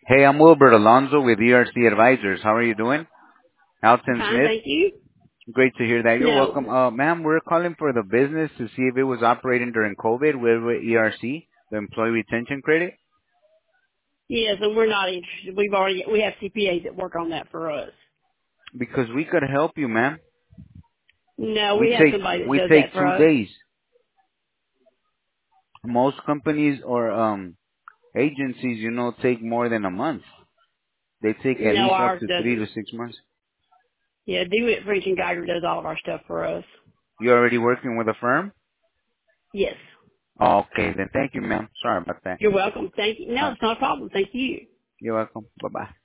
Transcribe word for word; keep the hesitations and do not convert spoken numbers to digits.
Hey, I'm Wilbert Alonso with E R C Advisors. How are you doing? Alton Fine, Smith. thank you. Great to hear that. You're No. welcome. Uh, ma'am, we're calling for the business to see if it was operating during COVID with, with E R C, the Employee Retention Credit, Yes, and we're not interested. We've already we have C P As that work on that for us. because we could help you, ma'am. No, We we have take somebody that we does that take for two us. days. Most companies or um agencies, you know, take more than a month. They take at No, least up ours to three to doesn't. six months. Yeah, Do It French and Geiger does all of our stuff for us. You're already working with a firm? Yes. Okay, then thank you, ma'am. Sorry about that. You're welcome. Thank you. No, Uh, it's not a problem. Thank you. you're welcome. Bye bye.